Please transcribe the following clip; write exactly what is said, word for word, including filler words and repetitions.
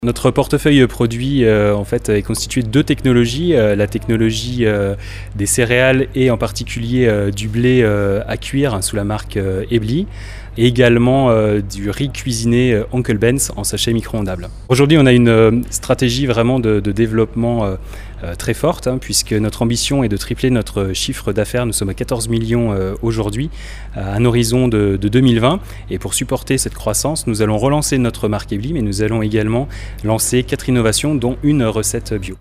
Notre portefeuille produit euh, en fait, est constitué de deux technologies, euh, la technologie euh, des céréales et en particulier euh, du blé euh, à cuire hein, sous la marque euh, Ebly, et également euh, du riz cuisiné euh, Uncle Ben's en sachet micro-ondables. Aujourd'hui, on a une euh, stratégie vraiment de, de développement euh, euh, très forte, hein, puisque notre ambition est de tripler notre chiffre d'affaires. Nous sommes à quatorze millions euh, aujourd'hui, à un horizon de, de deux mille vingt. Et pour supporter cette croissance, nous allons relancer notre marque Ebly, mais nous allons également lancer quatre innovations, dont une recette bio.